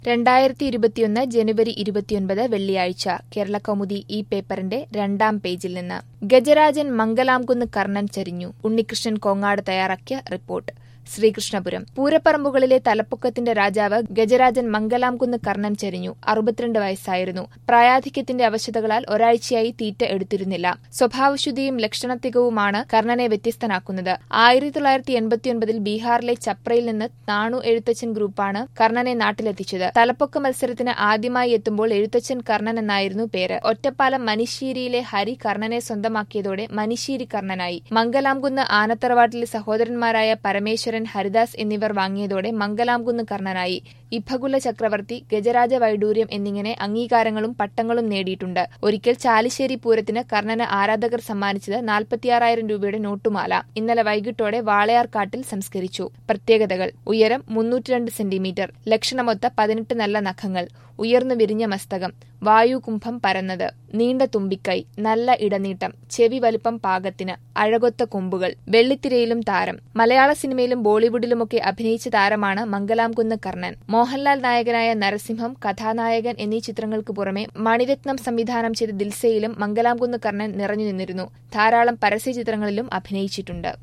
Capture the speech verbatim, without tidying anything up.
രണ്ടായിരത്തി ഇരുപത്തിയൊന്ന് ജനുവരി ഇരുപത്തിയൊൻപത് വെള്ളിയാഴ്ച കേരളകൗമുദി ഈ പേപ്പറിന്റെ രണ്ടാം പേജിൽ നിന്ന് ഗജരാജൻ മംഗലാംകുന്ന് കർണൻ ചരിഞ്ഞു. ഉണ്ണികൃഷ്ണൻ കോങ്ങാട് തയ്യാറാക്കിയ റിപ്പോർട്ട്. ശ്രീകൃഷ്ണപുരം പൂരപ്പറമ്പുകളിലെ തലപ്പൊക്കത്തിന്റെ രാജാവ് ഗജരാജൻ മംഗലാംകുന്ന് കർണൻ ചരിഞ്ഞു. അറുപത്തിരണ്ട് വയസ്സായിരുന്നു. പ്രായാധിക്യത്തിന്റെ അവശതകളാൽ ഒരാഴ്ചയായി തീറ്റ എടുത്തിരുന്നില്ല. സ്വഭാവശുദ്ധിയും ലക്ഷണത്തികവുമാണ് കർണനെ വ്യത്യസ്തനാക്കുന്നത്. ആയിരത്തി തൊള്ളായിരത്തി എൺപത്തിയൊൻപതിൽ ബീഹാറിലെ ചപ്രയിൽ നിന്ന് നാണു എഴുത്തച്ഛൻ ഗ്രൂപ്പാണ് കർണനെ നാട്ടിലെത്തിച്ചത്. തലപ്പൊക്ക മത്സരത്തിന് ആദ്യമായി എത്തുമ്പോൾ എഴുത്തച്ഛൻ കർണൻ എന്നായിരുന്നു പേര്. ഒറ്റപ്പാലം മനിശ്ശേരിയിലെ ഹരി കർണനെ സ്വന്തമാക്കിയതോടെ മനിശ്ശേരി കർണനായി. മംഗലാംകുന്ന് ആനത്തറവാട്ടിലെ സഹോദരന്മാരായ പരമേശ്വരൻ, ഹരിദാസ് എന്നിവർ വാങ്ങിയതോടെ മംഗലാംകുന്ന് കർണനായി. ഇഭകുല ചക്രവർത്തി, ഗജരാജ വൈഡൂര്യം എന്നിങ്ങനെ അംഗീകാരങ്ങളും പട്ടങ്ങളും നേടിയിട്ടുണ്ട്. ഒരിക്കൽ ചാലിശ്ശേരി പൂരത്തിന് കർണന് ആരാധകർ സമ്മാനിച്ചത് നാൽപ്പത്തിയാറായിരം രൂപയുടെ നോട്ടുമാല ഇന്നലെ വൈകിട്ടോടെ വാളയാർക്കാട്ടിൽ സംസ്കരിച്ചു. പ്രത്യേകതകൾ: ഉയരം മുന്നൂറ്റിരണ്ട് സെന്റിമീറ്റർ, ലക്ഷണമൊത്ത പതിനെട്ട് നല്ല നഖങ്ങൾ, ഉയർന്നു വിരിഞ്ഞ മസ്തകം, വായുകുംഭം പരന്നത്, നീണ്ട തുമ്പിക്കൈ, നല്ല ഇടനീട്ടം, ചെവി വലിപ്പം പാകത്തിന്, അഴകൊത്ത കൊമ്പുകൾ, വെള്ളിത്തിരയിലും താരം. മലയാള സിനിമയിലും ബോളിവുഡിലുമൊക്കെ അഭിനയിച്ച താരമാണ് മംഗലാംകുന്ന് കർണൻ. മോഹൻലാൽ നായകനായ നരസിംഹം, കഥാനായകൻ എന്നീ ചിത്രങ്ങൾക്ക് പുറമെ മണിരത്നം സംവിധാനം ചെയ്ത ദിൽസയിലും മംഗലാംകുന്ന് കർണൻ നിറഞ്ഞു നിന്നിരുന്നു. ധാരാളം പരസ്യ ചിത്രങ്ങളിലും അഭിനയിച്ചിട്ടുണ്ട്.